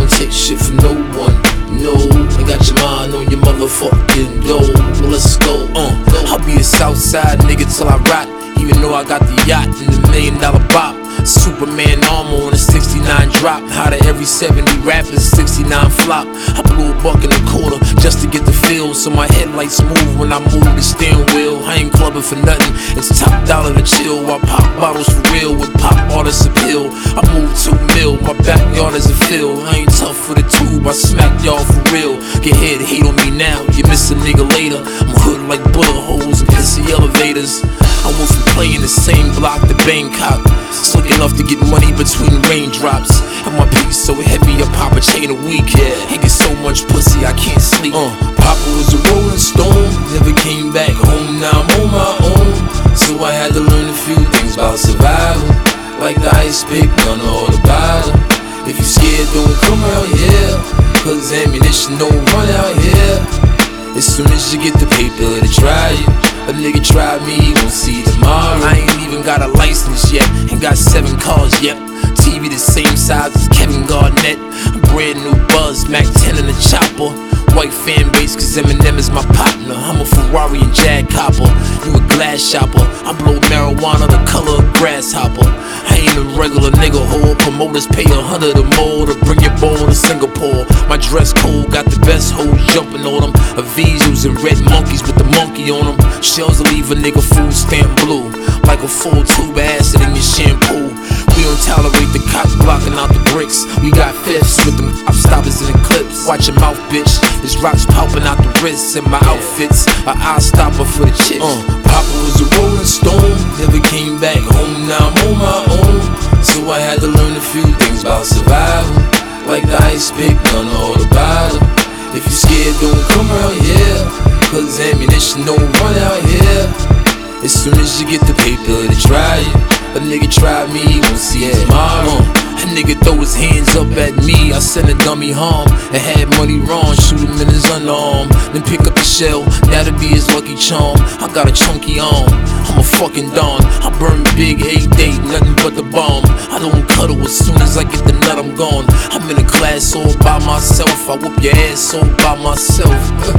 don't take shit from no one. No, I got your mind on your motherfucking dough. Well, let's go. I'll be a Southside nigga till I rot. Even though I got the yacht and the $1 million bop. Superman armor on a 69 drop. Out of every 70 rappers, 69 flop. I blew a buck in a quarter just to get the feel, so my headlights move when I move the steering wheel. I ain't clubbing for nothing, it's top dollar to chill. I pop bottles for real with pop artists appeal. I move 2 mil, my backyard is a field. I ain't tough for the tube, I smack y'all for real. Get head, hate on me now, you miss a nigga later. I'm hood like bullet holes and pissy elevators. I went from playing the same block to Bangkok. Slick enough to get money between raindrops. And my piece so heavy, I pop a chain a week. Ain't get so much pussy, I can't sleep. Papa was a rolling stone, never came back home. Now I'm on my own, so I had to learn a few things about survival. Like the ice pick, none or the bottle. If you scared, don't come out here, cause ammunition don't run out here. As soon as you get the paper to try it, a nigga try me, won't see tomorrow. I ain't even got a license yet, ain't got 7 cars yet. TV the same size as Kevin Garnett. A brand new Buzz, Mac 10 in the chopper. White fan base cause Eminem is my partner. I'm a Ferrari and Jag copper, you a glass shopper. I blow marijuana the color of grasshopper. I ain't a regular nigga hole, promoters pay 100 or more to bring your ball to Singapore. My dress code got the best hoes jumping on them. Avisos and red monkeys with the monkey on them. Shells will leave a nigga food stamp blue, like a full tube of acid in your shampoo. We don't tolerate the cops blocking out the bricks. We got fifths with them cop stoppers in the clips. Watch your mouth, bitch. There's rocks popping out the wrists in my outfits. A eye stopper for the chicks. Papa was a rolling stone, never came back home. Now I'm on my own, so I had to learn a few things about survival. Like the ice pick, none or the bottle. If you scared, don't come out here, cause ammunition don't run out here. As soon as you get the paper to try it, a nigga try me, won't see it tomorrow. A nigga throw his hands up at me, I send a dummy home. And had money wrong, shoot him in his underarm. Then pick up the shell, that'll be his lucky charm. I got a chunky arm, I'm a fucking don. I burn big 8 day, nothing but the bomb. I don't cuddle, as soon as I get the nut I'm gone. I'm in a class all by myself, I whoop your ass all by myself.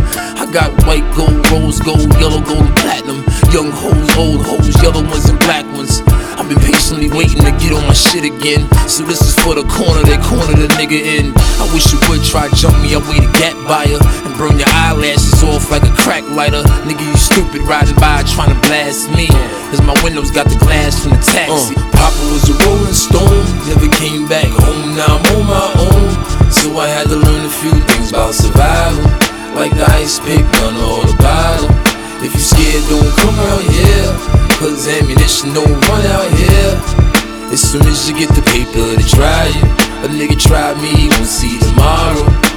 I got white gold, rose gold, yellow gold and platinum. Young hoes, old hoes, yellow ones and black ones. I've been patiently waiting to get on my shit again. So this is for the corner, they corner the nigga in. I wish you would try jump me, I weigh the gap buyer and burn your eyelashes off like a crack lighter. Nigga, you stupid riding by trying to blast me, cause my windows got the glass from the taxi. Papa was a rolling stone, never came back home. Now I'm on my own, so I had to learn a few things about survival. Like the ice pick, none or the bottle. If you scared, don't come out here, cause ammunition don't run out here. As soon as you get the paper to try it, a nigga try me, won't see tomorrow.